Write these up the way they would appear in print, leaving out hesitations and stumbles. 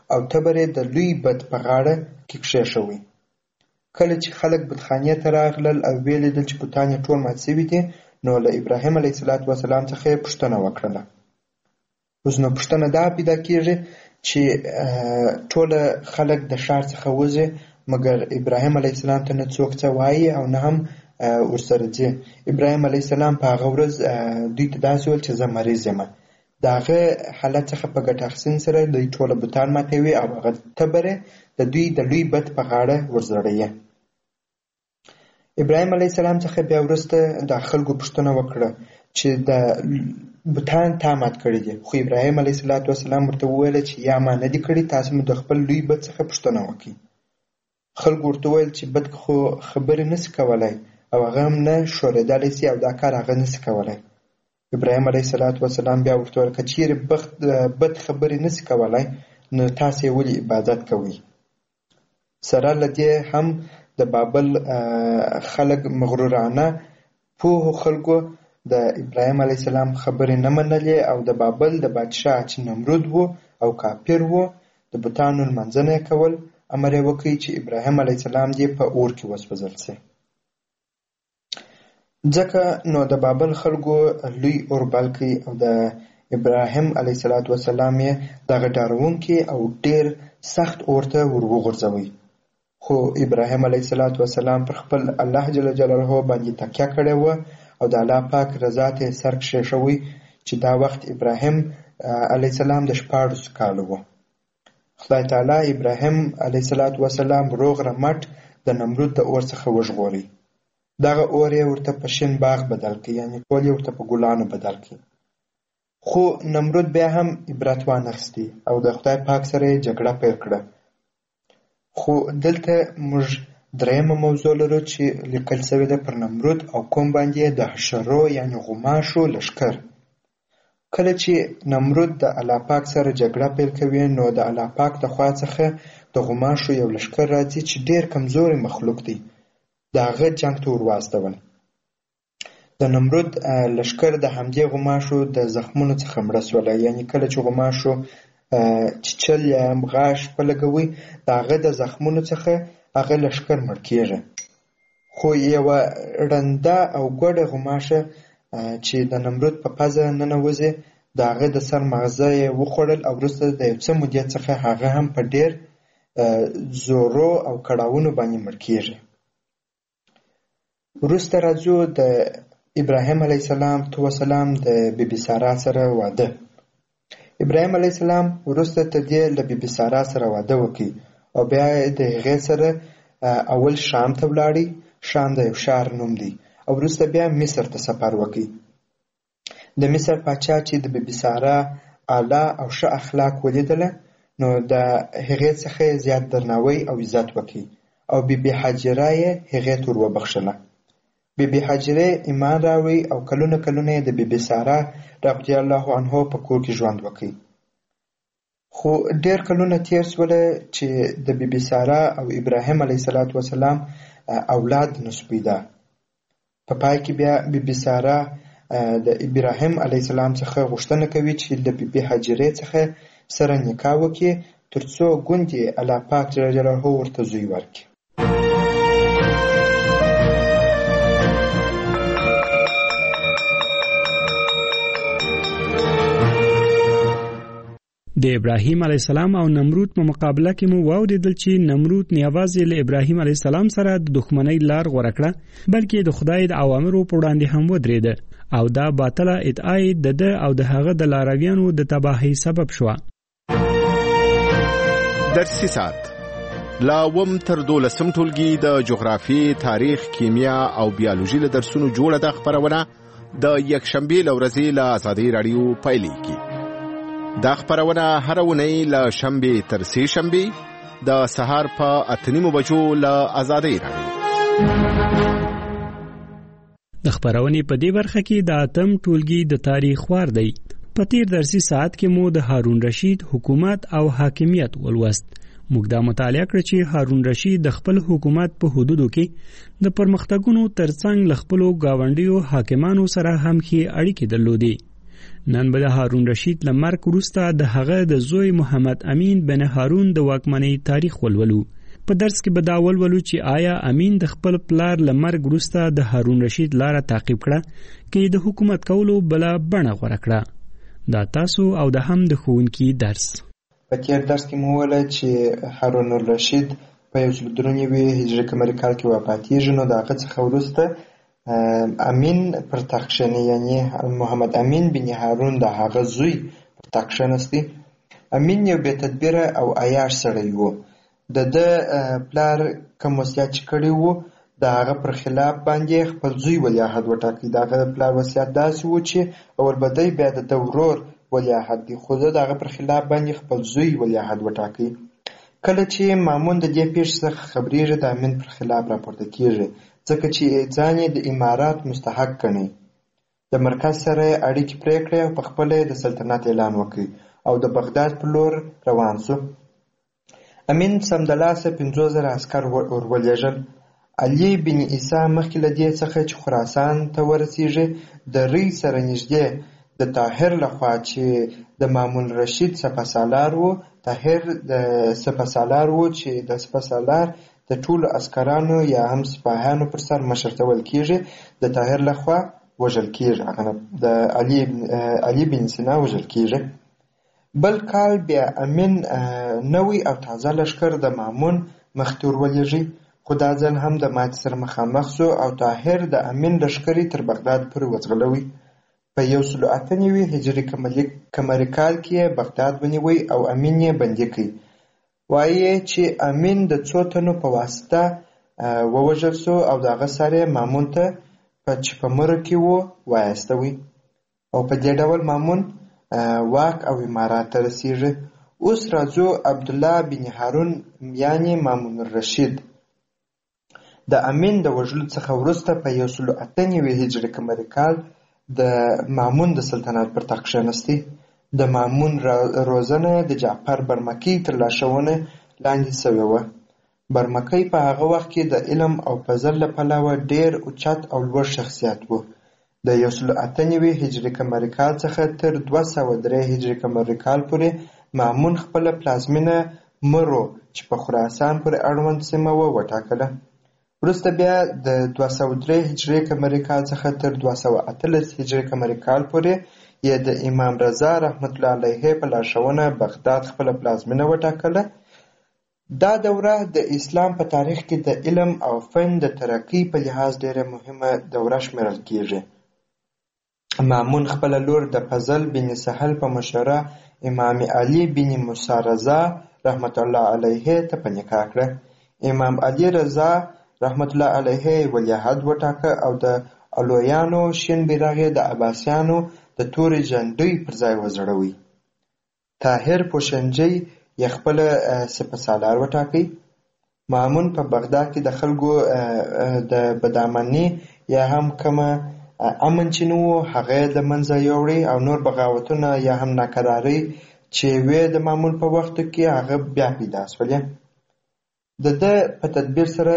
او تبر یې د لوی بت په غاړه کې کښېښوی. کله چې خلک بتخانې ته راغلل او ویې لیدل چې بتان یې ټول مات شوي دي، نو له ابراهیم علیه السلام څخه یې پوښتنه وکړله. اوس نو پوښتنه دا پیدا کېږي چې ټوله خلک د ښار څخه وځي، مګر ابراهیم علیه السلام ته نه څوک څه وایي او نه هم ورسره ځي. ابراهیم علیه السلام په هغه ورځ دوی ته داسې ویل چې زه مریض یم. د هغه حالت څخه په ګټه اخیستن سره دوی ټوله بتان ماتوي او هغه تبر د دوی د لوی بت په غاړه ورزړوي. ابراهیم علیه السلام څخه بیا وروسته د خلکو پوښتنه وکړه چې د بتان تا مات کړي دي، خو ابراهیم علیه السلام ورته وویل چې یا ما نه دي کړي، تاسو مو د خپل لوی بت څخه پوښتنه وکړئ. خلکو ورته وویل چې بت خو خبرې نشي کولای او هغه هم نه ښورېدلی شي او دا کار هغه نشي کولای. ابراهیم علیه السلام بیا ورته وویل که چیرې بت خبرې نشي کولای نو تاسو یې ولې عبادت کوئ؟ سره له دې هم د بابل خلک مغرورانه پوهو خلکو د ابراهیم علیه السلام خبرې نه منلې او د بابل د بادشاه چې نمرود و او کافر و د بتانو لمانځنه یې کول. امر یې وکړ چې ابراهیم علیه السلام دې په اور کې وسوځل شي. ځکه نو د بابل خلکو لوی اور بل کړي او د ابراهیم علیه السلام یې دغه ډارونکي او ډېر سخت اور ته ور وغورځوي. خو ابراهیم علیه السلام پر خپل الله جل جلاله باندې تکیه کړې وه او د الله پاک رضا ته سر کښېښوی چې دا وخت ابراهیم علیه السلام د 14 کاله و. خدای تعالی ابراهیم علیه السلام روغ رمټ د نمرود د اور څخه وژغوري. دغه اور یې ورته په شین باغ بدل کړي، یعنی ټول یې ورته په ګلانو بدل کړي. خو نمرود بیا هم عبرت وانخیستی او د خدای پاک سره یې جګړه پیل کړه. خو دلته موږ درېیمه موضوع لرو چې لیکل شوې ده پر نمرود او قوم باندې د حشرو یعنی غوماشو لښکر. کله چې نمرود د الله پاک سره جګړه پیل کوي نو د الله پاک د خوا څخه د غوماشو یو لښکر راځي چې ډېر کمزوري مخلوق دی، د هغه جنګ ته ور واستول. د نمرود لښکر د همدې غوماشو د زخمونو څخه مړه سوله، یعنی کله چې غوماشو چیچل یا غاښ په لګوي د هغه د زخمونو څخه هغه لښکر مړ کېږي. خو یوه ړنده او ګوډه غوماشه چې د نمرود په پزه ننوځي د هغه د سر مغزه یې وخوړل او وروسته د یو څه مودې څخه هغه هم په ډېر زورو او کړاوونو باندې مړ کېږي. وروسته راځو د ابراهیم علیه السلام د بیبي سارا سره واده. ابراهیم علیه السلام وروسته ته دې له بیبي سارا سره واده وکړي او بیا د هغې سره اول شام ته ولاړی. شام د یو ښار نوم دی او وروسته بیا مصر ته سفر وکړي. د مصر پاچا چې د بیبي سارا اعلی او ښه اخلاق ولیدله نو د هغې څخه زیات درناوی او عزت وکړي او بیبي حاجره یې هغې ته ور وبخښله. بیبي حاجره ایمان راوړی او کلونه یې د بیبي سارا رضی الله عنها په کور کې ژوند وکړي. خو ډېر کلونه تیر سوله چې د بیبي سارا او ابراهیم علیه السلام اولاد نشو پیدا. په پای کې بیا بیبي سارا د ابراهیم علیه السلام څخه غوښتنه کوي چې د بیبي حاجرې څخه سره نکاح وکړي ترڅو ګوندې الله پاک جل جلاله ورته زوی ورکړي. د ابراهیم علیه السلام او نمرود په مقابله کې مو واوریدل چې نمرود نه یوازې له ابراهیم علیه السلام سره د دښمنۍ لار غوره کړه بلکې د خدای د اوامرو په وړاندې هم ودرېده او دا باطله ادعا د ده او د هغه د لارویانو د تباهۍ سبب شوه. درسي ساعت لا وم تر 12 ټولګي د جغرافي، تاریخ، کیمیا او بیولوژي له درسونو جوړه ده خبرونه د یکشنبه لورځي له آزادۍ رادیو پایلیږي. دا خبرونه هر ونی له شنبه تر سه شنبه د سهار په 8:30 بجو له آزادۍ رادیو. د خبرونې په دې برخه کې د اتم ټولګي د تاریخ وار دی. په تیر درسي ساعت کې مو د هارون رشید حکومت او حاکمیت ولوست. موږ دا مطالعه کړ چې هارون رشید د خپل حکومت په حدودو کې د پرمختګونو ترڅنګ له خپلو ګاونډیو حاکمانو سره هم ښې اړیکې درلودې. نن به د هارون رشید له مرګ وروسته د هغه د زوی محمد امین بن هارون د واکمنۍ تاریخ ولولو. په درس کې به دا ولولو چې آیا امین د خپل پلار له مرګ وروسته د هارون رشید لاره تعقیب کړه کې د حکومت کولو بله بڼه غوره کړه. دا تاسو او د هم د ښوونکي درس. په تیر درس کې مو وویل چې هارون الرشید په 1393 هجري قمري کال کې وفاتېږي. نو د هغه څخه وروسته امین پر تخت کښېني، یعنې محمد امین بن هارون د هغه زوی پر تخت کښېنستی. امین یو بې تدبیره او عیاش سړی و. د ده پلار کوم وصیت چې کړی و د هغه پر خلاف باندې خپل زوی ولیعهد وټاکي. د هغه پلار وصیت داسې و چې اول به دی بیا د ده ورور ولیعهد دی، خو د هغه پر خلاف باندې خپل زوی ولیعهد وټاکي. کله چې مامون د دې پیښې څخه خبرېږي د امین پر خلاف راپورته کېږي، ځکه چې ځان یې د امارات مستحق ګڼي. د مرکز سره یې اړیکې پرې کړې او پخپله یې د سلطنت اعلان وکړ او د بغداد پر لور روان شو. امین سمدلاسه 50,000 عسکر ورولېږل. علي بن عیسی مخکې له دې څخه چې خراسان ته ورسېږي د ری سره نږدې د طاهر لخوا چې د مامون رشید سپهسالار و، طاهر د سپهسالار و چې د سپهسالار د ټولو عسکرانو یا هم سپاهیانو پر سر مشر ته ویل کېږي، د طاهر لخوا وژل کېږي، د علي بن سینا وژل کېږي. بل کال بیا امین نوی او تازه لښکر د مامون مخې ته ورولېږي، خو دا ځل هم د ماتې سره مخامخ شو او طاهر د امین لښکرې تر بغداد پورې وځغلوي. په 198 هجري قمري کال کې بغداد ونیوی او امین یې بندي کړ. وایي چې امین د څو تنو په واسطه ووژل شو او د هغه سر یې مامون ته چې په مره کې و وایستوي او په دې ډول مامون واک او امارات ته رسېږي. اوس راځو عبدالله بن هارون یعنې مامون الرشید د امین د وژلو څخه وروسته په 198 هجري قمري کال د مامون د سلطنت پر تخت کښېنستی. د مامون روزنه د جعفر برمکی تر لارښوونې لاندې شوې وه. برمکی په هغه وخت کې د علم او فضل له پلوه ډېر اوچت او لوړ شخصیت و. د 198 هجري قمري کال څخه تر 203 هجري قمري کال پورې مامون خپله پلازمینه مرو چې په خراسان پورې اړوند سیمه وه وټاکله. وروسته بیا د 203 هجري قمري کال څخه تر 218 هجري قمري کال پورې یې د امام رضا رحمت الله علیه په لارښوونه بغداد خپله پلازمینه وټاکله. دا دوره د اسلام په تاریخ کې د علم او فن د ترقۍ په لحاظ ډېره مهمه دوره شمیرل کېږي. مامون خپله لور د فضل بن سهل په مشوره امام علي بن موسی رضا رحمت الله علیه ته په نکاح کړه. امام علي رضا رحمت الله علیه ولیعهد وټاکه او د علویانو شین بیرغ یې د عباسیانو د تورې جنډۍ پر ځای وځړوي. طاهر پوشنجي یې خپله سپهسالار وټاکئ. مامون په بغداد کې د خلکو د بدامني یا هم کومه امن چې نه و هغه یې له منځه یوړی او نور بغاوتونه یا هم ناکرارۍ چې وې د مامون په وخت کې هغه بیا پیدا شولې. د ده په تدبیر سره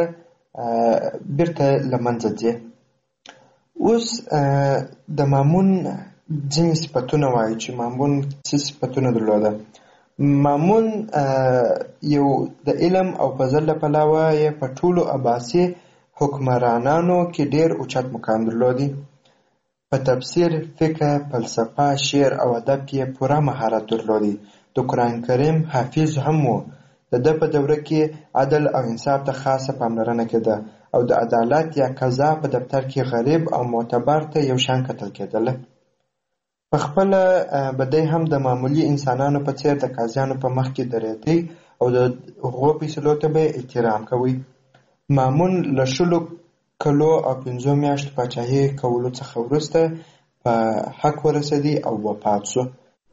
بیرته له منځه ځي. اوس د مامون ځینې صفتونه وایي چې مامون څه صفتونه درلوده. مامون یو د علم او فضل له پلوه یې په ټولو عباسي حکمرانانو کې ډېر اوچت مقام درلودی. په تفسیر، فقه، فلسفه، شعر او ادب کې پوره مهارت درلودی. د قرآن کریم حافظ هم و. د ده په دوره کې عدل او انصاف ته خاصه پاملرنه کېده او د عدالت یا قضا په دفتر کې غریب او معتبر ته یو شان کتل کېدله. په خپله به دی هم د معمولي انسانانو په څېر د قاضیانو په مخ کې درېدی او د هغو فیصلو ته به احترام کوي. مامون له 10 کلو او 5 میاشتو پاچاهۍ کولو څخه وروسته په حق ورسېدی او وفات شو.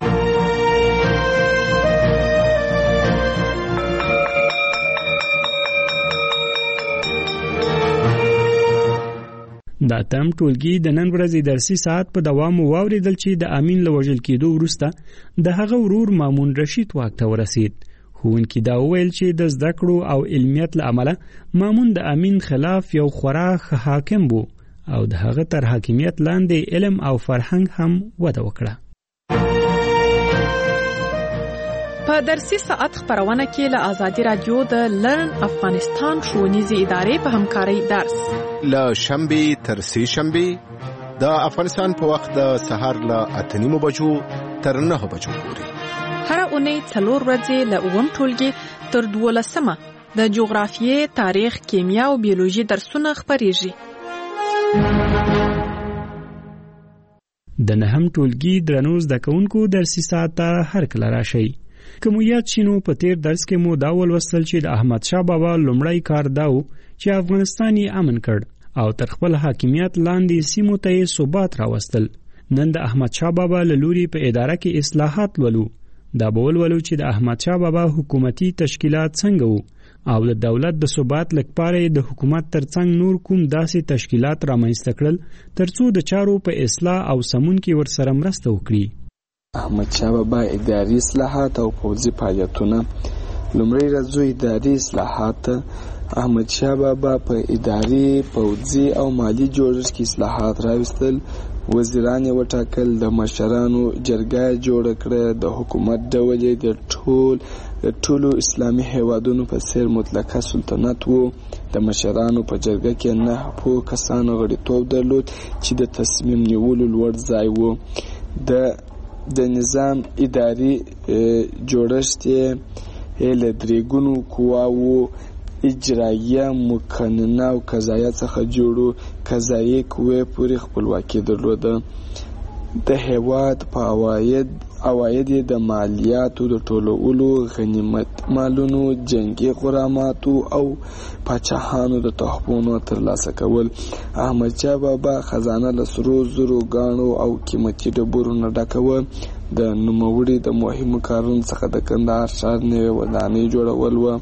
دا تم ټولګي د نن ورځې درسي ساعت په دوام واوریدل چې د امین له وژل کېدو وروسته د هغه ورور مامون رشید واک ته ورسید. ښوونکي دا وویل چې د زده کړو او علمیت له امله مامون د امین خلاف یو خورا ښه حاکم و او د هغه تر حاکمیت لاندې علم او فرهنګ هم وده وکړه. په درسي ساعت خبرونه کې له آزادي رادیو د لرن افغانستان ښوونیزې ادارې په همکارۍ درس له شنبې تر سې شنبې د افغانستان په وخت د سهار له 8:30 بجو تر 9 بجو پورې هر اونۍ 4 ورځې له 9 ټولګي تر 12 د جغرافیې، تاریخ، کیمیا او بیولوژي درسونه خبرېږي. د 9 ټولګي درنو زده کوونکو درسي ساعت ته هر کله راشئ. که مو یاد شي نو په تیر درس کې مو دا ولوستل چې د احمد شاه بابا لومړی کار دا و چې افغانستان یې امن کړ او تر خپل حاکمیت لاندې سیمو ته یې ثبات راوستل. نن د احمد شاه بابا له لوري په اداره کې اصلاحات ولو. دا به ولولو چې د احمد شاه بابا حکومتي تشکیلات څنګه وو او د دولت د ثبات لپاره د حکومت ترڅنګ نور کوم داسې تشکیلات رامنځته کړل ترڅو د چارو په اصلاح او سمون کې ورسره مرسته وکړي. احمد شاه بابا اداري اصلاحات او پوځي فعالیتونه. لومړی راځو اداري اصلاحات. احمد شاه بابا په اداري، پوځي او مالی جوړښت کې اصلاحات راوستل. وزیران یې وټاکل، د مشرانو جرګه جوړه کړه، د حکومت ډول یې د ټولو اسلامي هیوادونو په څیر مطلقه سلطنت وو. د مشرانو په جرګه کې 9 کسانو غړیتوب درلود چې د تصمیم نیولو لوړ ځای وو. د نظام اداري جوړښت یې له 3 ګونو قواوو اجرائیه، مقننه او قضایه څخه جوړو. قضایي قوې پورې خپلواکي درلوده. د هیواد په عواید د مالیاتو د ټولولو، غنیمت مالونو، جنگي غراماتو او پاچاهانو د تحفونو ترلاسه کول. احمد شاه بابا خزانه له سرو زرو، ګاڼو او قیمتي ډبرو نه ډکه وه. د نوموړي د مهمو کارونو څخه د کندهار ښار نوې ودانۍ جوړول وه.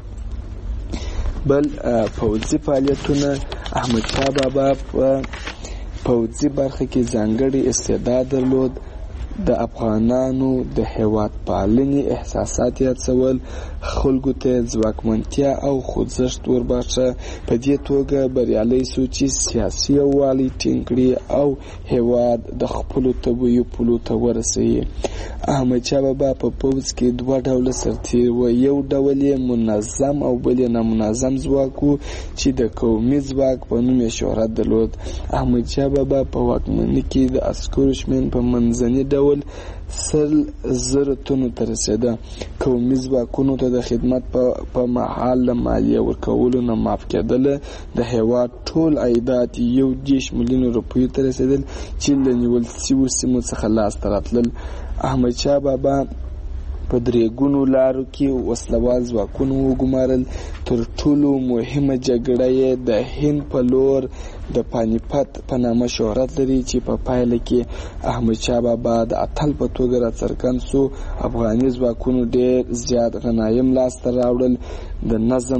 بل پوځي فعالیتونه. احمد شاه بابا په پوځي برخه کې ځانګړی استعداد درلود. د افغانانو د هیواد پالنې احساسات یې هڅول، خلکو ته ځواکمنتیا او خوځښت ورباښه. په دې توګه بریالی سو چې سیاسي یووالی ټینګ کړي او هیواد د خپلو طبیعي پولو ته ورسوي. احمد شاه بابا په پوځ کې 2 ډوله سرتیر و. یو ډول یې منظم او بل یې نامنظم ځواک و چې د قومي ځواک په نوم یې شهرت درلود. احمد شاه بابا په واکمنۍ کې د عسکرو شمېر په منځني ډول 100,000 تنو ته رسېده. قومي ځواکونو ته د خدمت په مهال له مالیه ورکولو نه معاف کېدله. د هیواد ټول عایدات 1 ملیون روپیو ته رسېدل چې له نیول شویو سیمو څخه لاسته راتلل. احمد شاه بابا په 3 ګونو لارو کې وسلوال ځواکونه وګمارل. تر ټولو مهمه جګړه یې د هند په لور د پانیپت په نامه شهرت لري چې په پایله کې احمد شاه بابا د اتل په توګه راڅرګند سو. افغاني ځواکونو ډېر زیات غنایم لاسته راوړل. د نظم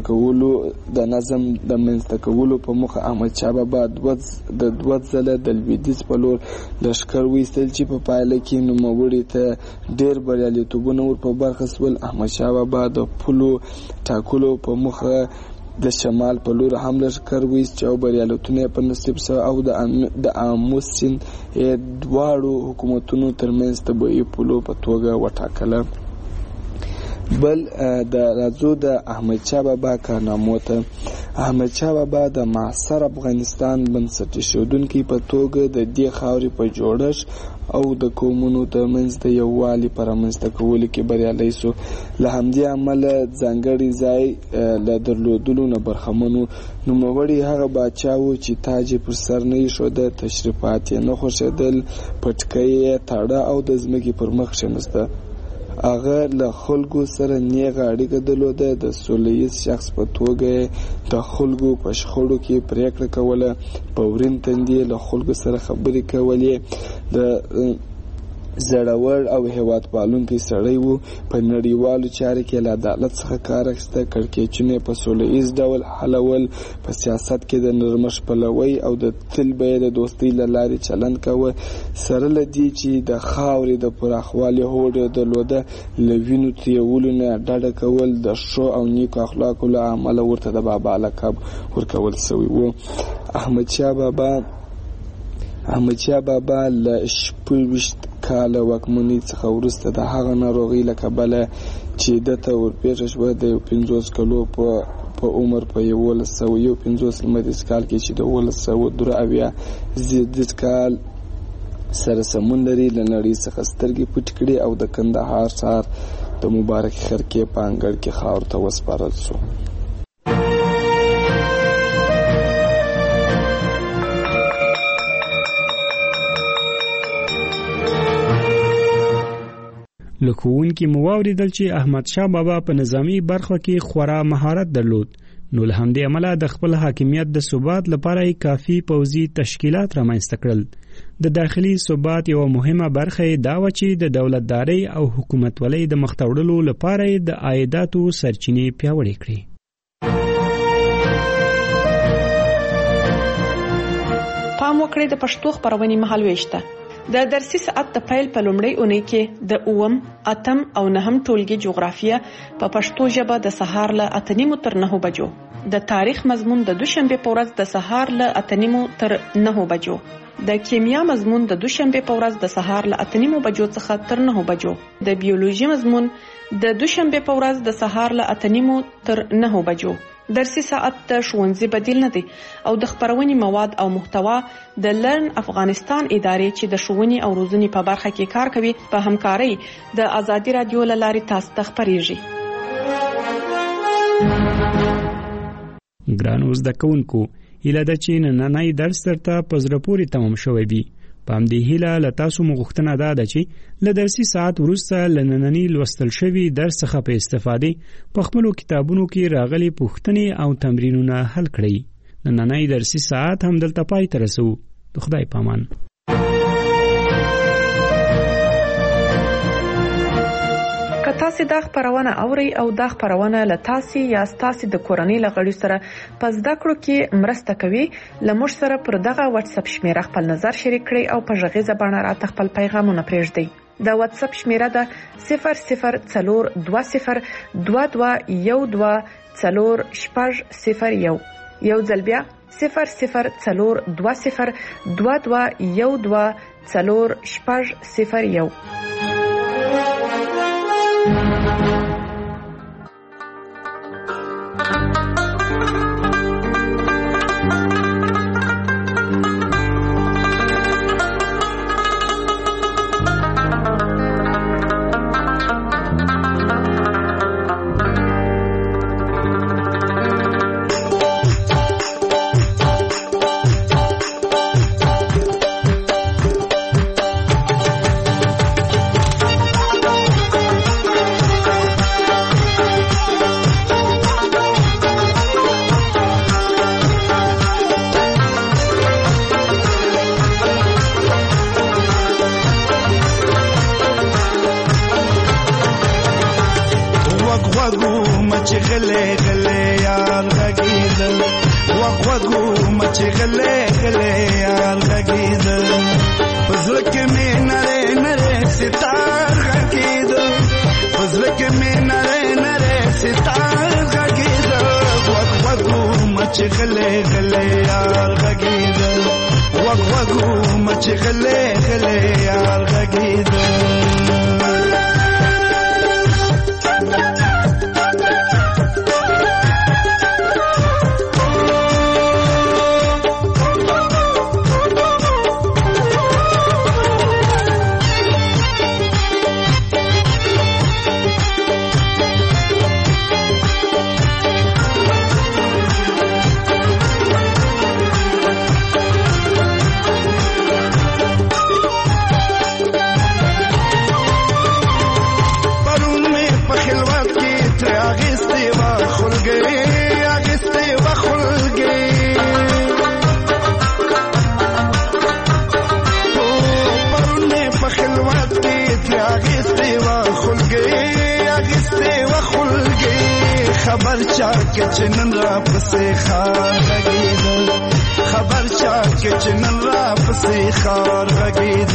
د منځته کولو په موخه احمد شاه بابا د 2 ځله د لویدیځ په لور لښکر وایستل چې په پایله کې نوموړي ته ډېر بریالیتوبونه ور په برخه سول. احمد شاه بابا د پولو ټاکلو په موخه د شمال په لور هم لښکر وایست او بریالیتونه په نصیب سو او د آمو سیند دواړو حکومتونو ترمنځ طبیعي پولو په توګه وټاکله. بل د راځو د احمد شاه بابا کارنامو ته. احمد شاه بابا د معاصر افغانستان بنسټ ایښودونکي په توګه د دې خاورې په جوړښت او د قومونو ترمنځ د یووالي په رامنځته کولو کې بریالی سو. له همدې امله ځانګړی ځای له درلودلو نه برخمن و. نوموړی هغه باچا و چې تاج یې پر سر نه ایښوده، تشریفات یې نه خوښېدل، پټکی یې تاړه او د ځمکې پر مخ کښېناسته. هغه له خلکو سره نیغه اړیکه درلوده. د سوله ییز شخص په توګه د خلکو په شخړو کې پریکړه کوله. په ورین تندي له خلکو سره خبرې کولې. د زړور او هیواد پالونکی سړی و. په نړیوالو چارو کې له عدالت څخه کار اخیسته. کړکېچونه په سوله ییز ډول حلول. په سیاست کې د نرمښت پلوی او د تل به د دوستۍ له لارې چلند کوه. سره له دې چې د خاورې د پراخوالي هوډ یې درلوده، له وینو تویولو نه ډډه کول. د ښو او نیکو اخلاقو له امله ورته د بابا لقب ورکول سوی و. احمد شاه بابا له 26 کاله واکمنۍ څخه وروسته د هغه ناروغۍ له کبله چې دته ورپېښه شوه د 50 کلو په عمر په 1151 لمریز کال کې چې د 1173 زیږدیز کال سره سمون لري له نړۍ څخه سترګې پټې کړې او د کندهار ښار د مبارک خرقې په انګړ کې خاورو ته وسپارل شو. له ښوونکي مو واورېدل چې احمدشاه بابا په نظامي برخه کې خورا مهارت درلود، نو له همدې امله د خپل حاکمیت د ثبات لپاره یې کافي پوځي تشکیلات رامنځته کړل. د داخلي ثبات یوه مهمه برخه یې دا وه چې د دولتدارۍ او حکومتولۍ د مخته وړلو لپاره یې د عایداتو سرچینې پیاوړې کړې. پام وکړئ د پښتو خپرونې مهالوېش ته. د درسي ساعت د پیل په لومړۍ اونۍ کې د 8 او 9 ټولګي جغرافیه په پښتو ژبه د سهار له 8:30 تر 9 بجو، د تاریخ مضمون د دوشنبه په ورځ د سهار له 8:30 تر 9 بجو، د کیمیا مضمون د دوشنبه په ورځ د سهار له 8:30 بجو څخه تر 9 بجو، د بیولوژي مضمون د دوشنبه په ورځ د سهار له 8:30 تر 9 بجو. درسي ساعت د ښوونځي بدیل نه دی او د خپرونې مواد او محتوا د لرن افغانستان ادارې چې د ښوونې او روزنې په برخه کې کار کوي په همکارۍ د ازادي رادیو له لارې تاسو ته خپریږي. ګرانو زده کوونکو، هیله ده چې نننی درس درته په زړه پورې تمام شوی وي. په همدې هیله له تاسو مو غوښتنه ده چې له درسي ساعت وروسته له ننني لوستل شوي درس څخه په استفادې په خپلو کتابونو کې راغلي پوښتنې او تمرینونه حل کړئ. نننی درسي ساعت هم دلته پای ته رسوو. د خدای پامان. که تاسو دا خبرونه اورئ او دا خبرونه له تاسو یا تاسو د کورنۍ لغړي سره په زده کړو کې مرسته کوي، لمر سره پر دغه واتس اپ شمیره خپل نظر شریک کړئ او په غږیزه بڼه راته خپل پیغامونه پرېږدئ. دا واتس اپ شمیره ده 004212124001. یو ځل بیا 004212124001. خبر چا کې چنن را پسې خار غږید، خبر چا کې چنن را پسې خار غږید،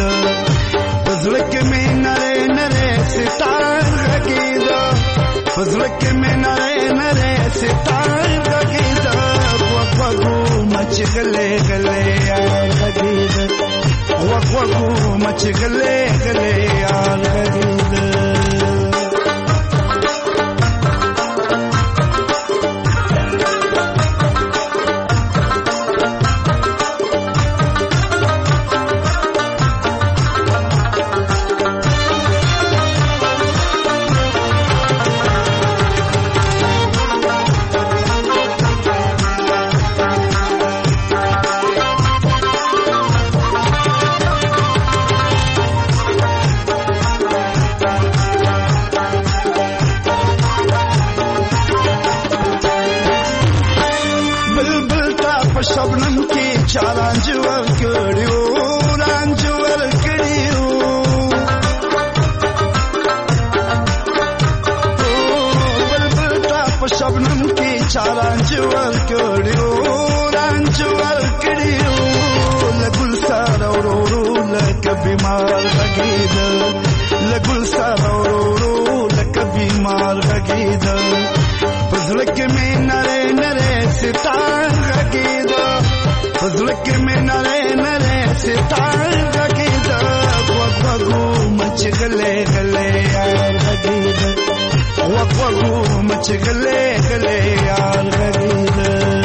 پزړه کې مې نره نره ستار غږید، پزړه کې مې نره نره ستار غږید، وګو مچ غلې غلې غږید، وغوغو مچ غلې غلې یار غږېده शबनम की चारांज वर्कड़ियो रांज वर्कड़ियो बलबल टाप शबनम की चारांज वर्कड़ियो रांज वर्कड़ियो लगुल सारो रो रो लक बीमार लगीद लगुल सारो रो रो लक बीमार लगीद फजलक में नरे नरे सितार लगीद फजलक में नरे नरे सितार लगीद वगवगू मच गले गले यार लगीद वगवगू मच गले गले यार लगीद